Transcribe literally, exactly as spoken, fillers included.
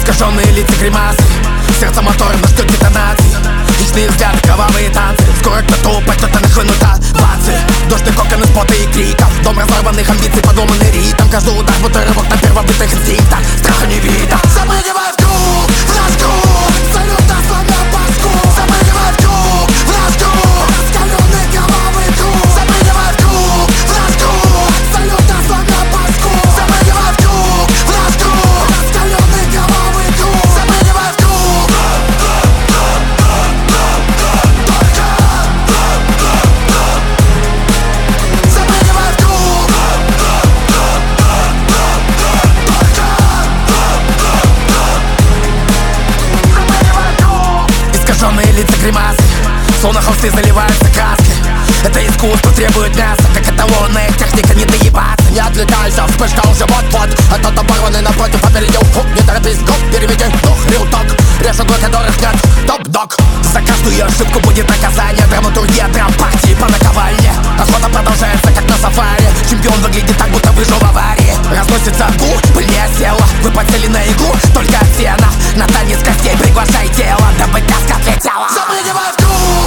Искаженные лица, гримасы, сердце мотора, но ждет детонации. Хищные взгляды, кровавые танцы. Скоро кто-то упадет, а нахлынута бацы. Дождь, кокон из пота и криков. Дом разорванных амбиций, подломанный ритм. Каждый удар, будто рывок на первобытных инстинктах. Страха не видно. Запрыгивай в круг, в наш круг. Салют нас на паску. Запрыгивай в круг, в наш круг. Раскаленный кровавый круг. Запрыгивай в круг, в наш круг. Салют нас на паску. Запрыгивай в круг, в наш круг. Раскаленный кровавый круг. Запрыгивай в круг. Искаженные лица, гримасы, словно холсты заливаются краской. Это искусство требует мяса, как эталонная техника, не доебаться. Не отвлекайся, вспышка уже вот-вот. А тот оборванный напротив опередил. Не торопись, гоп, переведи дух, рил-ток. Режут, для которых нет топ-дог. За каждую ошибку будет наказание. Драматургия, драм-партии по наковальне. Охота продолжается, как на сафари. Чемпион выглядит так, будто выжил в аварии. Разносится гул, пыль не осела. Вы подсели на иглу, только от сена. На танец костей приглашай тело, дабы каска отлетела. Запрыгивай в круг.